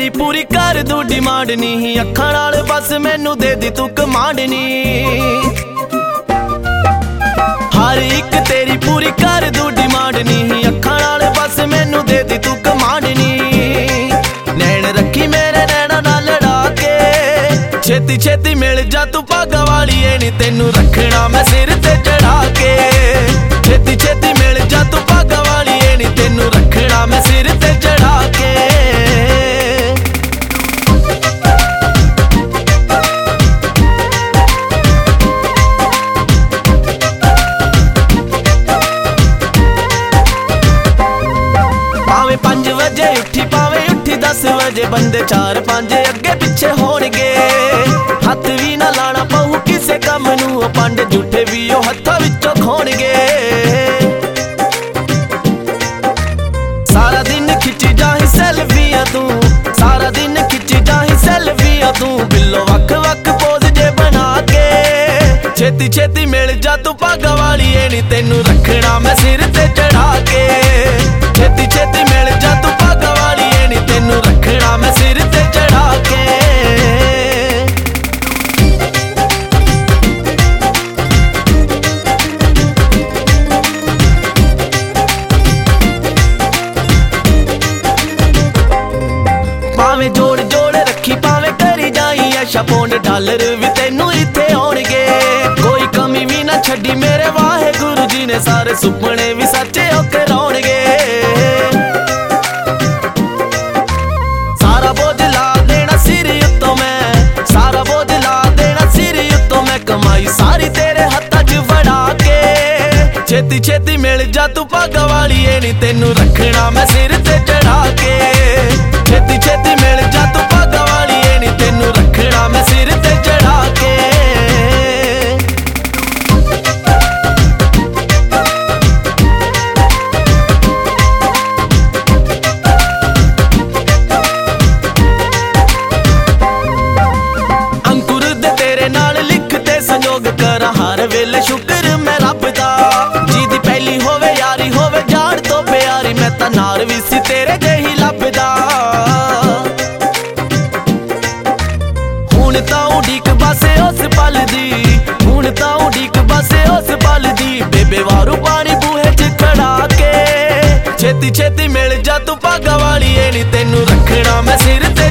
तेरी पूरी कर दूं डिमांड नी, अखां नाल बस मैनू दे दी तू कमांड नी। हर एक तेरी पूरी कर दूं डिमांड नी, अखां नाल बस मैनू दे दी तू कमांड नी। नैन रखी मेरे नैना नाल लड़ा के, छेती छेती मिल जा तू भागा वाली ए नी, तेनू रखना मैं सिर ते चढ़ा के। छेती छेती मिल जा तू भागा वाली ए नी, तेनू रखना मैं सिर ते चढ़ा के। पावे 5 बजे उठी पावे उठी 10 बजे, बंदे 4-5 अगे पिछे होणगे। हथ भी ना लाना पऊ किसे कम नू, पांडे झूठे भी ओ हत्थां विचों खोणगे। सारा दिन खिंची जाही सेल्फियां तू, सारा दिन खिंची जाही सेल्फियां तू, बिल्लो वख वख पोज जे बना के। छेती छेती मिल जा तू भागा वाली ए नी, तेनू रखना मैं सिर ते चढ़ा के। छेती छेती मिल जा तू भागा वाली ए नी, तेनू रखना मैं सिर ते चढ़ा के। पावे जोड़ जोड़ रखी पावे करी जाई ऐशा, पौंड डॉलर भी तेनू इत्थे आउणगे। कोई कमी भी ना छड्डी मेरे वाहे गुरु जी ने, सारे सुपने भी सच्चे हो कराउणगे। सारा बोझ ला देना सिर उत्तों मैं, सारा बोझ ला देना सिर उत्तों मैं, कमाई सारी तेरे हत्थां च फड़ा के। छेती छेती मिल जा तू भागा वाली ए नी, तेनू रखना मैं सिर ते चढ़ा के। छेती छेती मिल जा तू भागा वाली ए नी, तेनू रखना मैं सिर ते चढ़ा के। अंकुर दे तेरे नाल लिखते संजोग करा हर वेले शुक्र मैं रब दा। जिदी पहली होवे यारी होवे जान तो प्यारी, मैं तां नार भी सी तेरे जेही लभदा। हुण तां उड़ीक बसे उस पल दी, हुण तां उड़ीक बसे उस पल दी, बेबे वारू पानी बूहे च खड़ा के। छेती छेती मिल जा तू भागा वाली ए नी, तेनू रखना मैं सिर ते